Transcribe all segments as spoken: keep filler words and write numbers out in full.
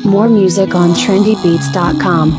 More music on trendy beats dot com.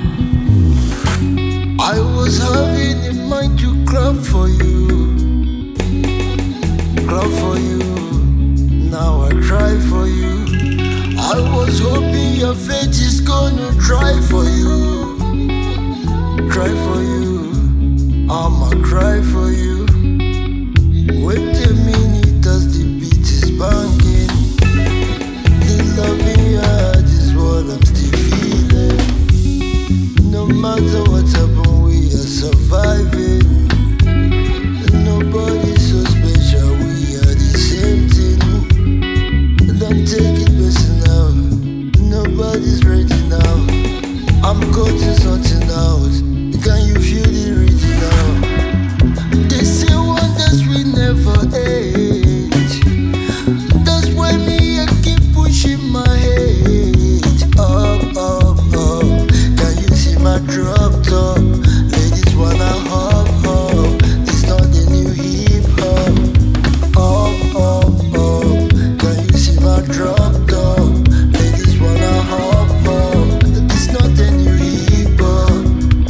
I was having in mind to clap for you, clap for you. Now I cry for you. I was hoping your fate is gonna try for you, cry for you. I'ma cry for you. Wait a minute as the beat is banging. The love in your heart is what I'm still feeling. No matter what happens, we are surviving. Nobody's so special, we are the same thing. Don't take it personal, nobody's ready now. I'm cutting something out, can you feel the rhythm now? They say wonders we never age. That's why me I keep pushing my head up, up, up. Can you see my drop top? Ladies wanna hop, hop. This not the new hip hop. Up, up, up. Can you see my drop top? Ladies wanna hop, hop. This not the new hip hop.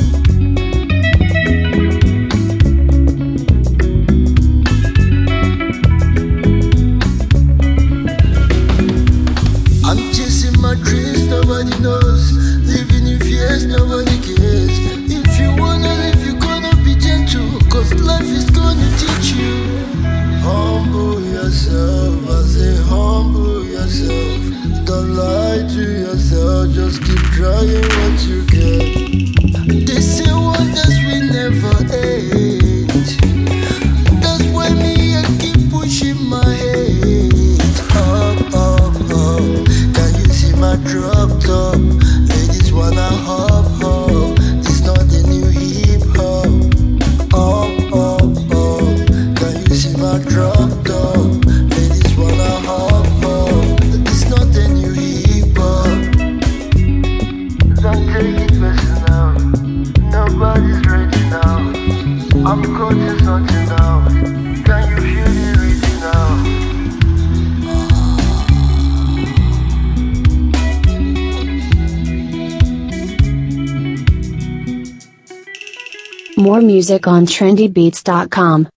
I'm chasing my dreams, nobody knows. Living in fears, nobody cares. If you wanna live, you're gonna be gentle, cause life is gonna teach you. Humble yourself, I say humble yourself. Don't lie to yourself, just keep trying what you get. They say wonders we never age. That's why me I keep pushing my head up, up, up. Can you see my drop top? Ladies wanna hop, hop. This not the new hip hop. Up, up, up. Can you see my drop top? Ladies wanna hop, hop. This not the new hip hop. Don't take it personal, nobody's ready now. I'm cutting something out, can you feel the rhythm now? More music on trendy beats dot com.